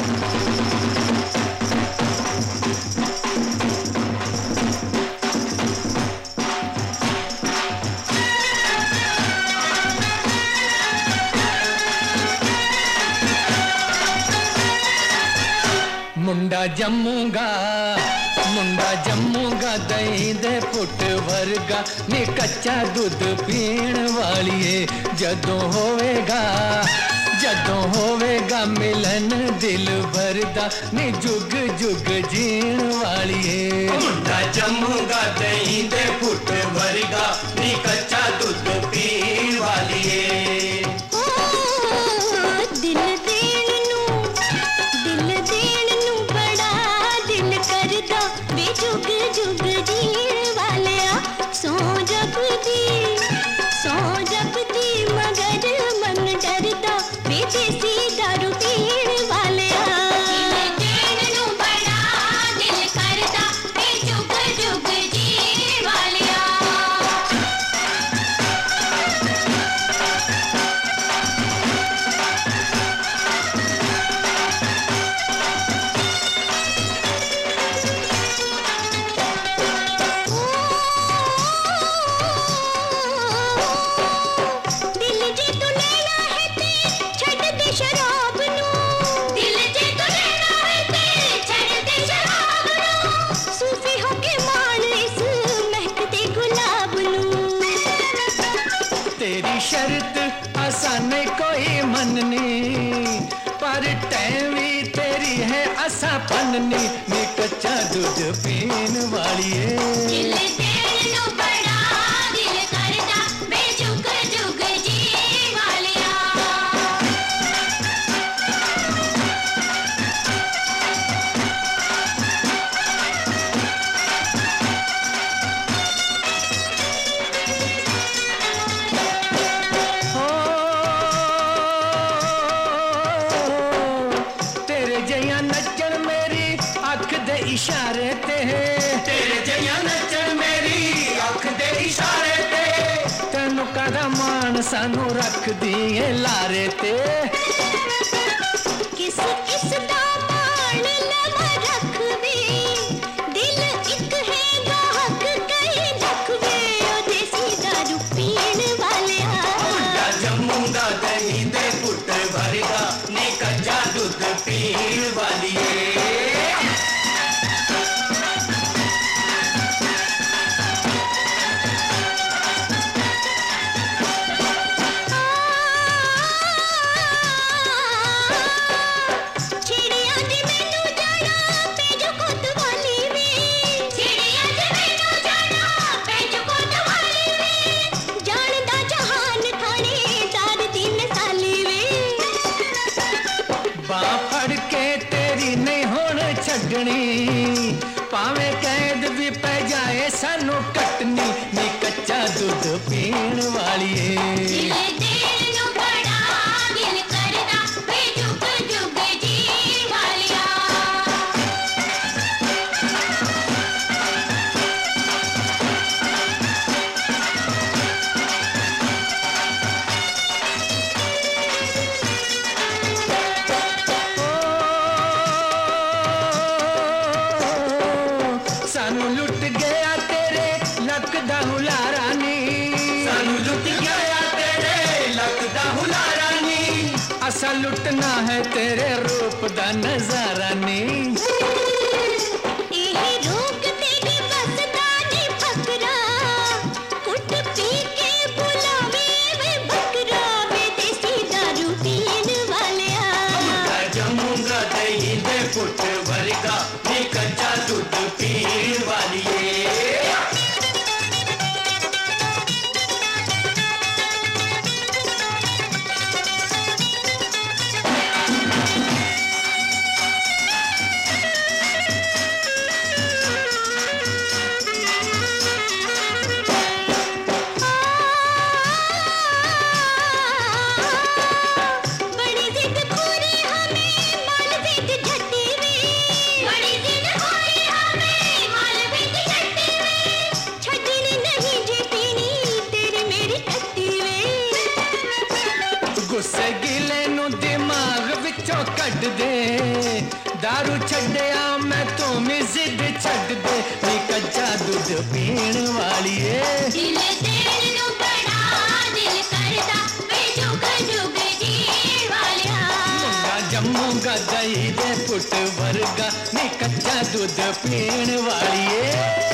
मुंडा जम्मूगा दही दे फुट वर्गा नी कच्चा दूध पीण वालिए जदों होवेगा मिलन दिल भरदा नी जुग जुग जीण वालिए। मुंडा जम्मूगा दही दे फुट वर्गा नी कच्चा दूध पीण वालिए। जुग जुग जीण वालिया सौ जपदी मगर मन डरदा वे देसी दारू पीण वालिया। दिल देण नूं बड़ा दिल करदा वे जुग जुग जीण वालिया। तेरी शर्त आसान कोई मननी पर टैवी तेरी है असा पन्नी नी कच्चा दूध पीन वालिए। दिल देण नूं बड़ा दिल करदा वे जुग जुग जीण वालिया। इशारे ते तेरे जइया नचन मेरी अख दे इशारे ते तेनू कदा मान सानू रख दिए लारे ते। किस दा मान लवा रखवे दिल एक है गाहक कई रखवे ओ देसी दारू पीण वालिया। मुंडा जम्मूगा दही दे फुट वर्गा नी कच्चा दूध पीण वालिए। पावे कैद भी पै जाए सानू कटनी नी कच्चा दूध पीण वालिए। दिल देण नूं बड़ा दिल करदा वे जुग जुग जीण वालिया। सानू लुट गया तेरे लक दा हुलारा नी। सानू लुट गया तेरे लक दा हुलारा नी। असा लुटना है तेरे रूप दा नजारा नी। एही रोक तेरी बस दा नी फकरा कुट पी के बुलावे वे बकरा वे देसी दारू पीण वालिया। मुंडा जम्मूगा दही दे फुट वर्गा नी कच्चा दूध पीण वालिए। बड़ी जिद खोरी हमें माल जिद झट्टी वे। बड़ी जिद खोरी हमें माल जिद झट्टी वे। छड्डनी नहीं जे पीनी तेरी मेरी टट्टी वे। गुस्से गिले नू दिमाग विचों कट दे दारू छड्डिया मैं तू भी जिद छड्ड दे नी कच्चा दुध पीण वालिए दिल देण नूं बड़ा दिल करदा वे जुग जुग जीण वालिया मुंगा जम्मूगा दही दे पुट वर्गा नी कच्चा दुध पीण वालिए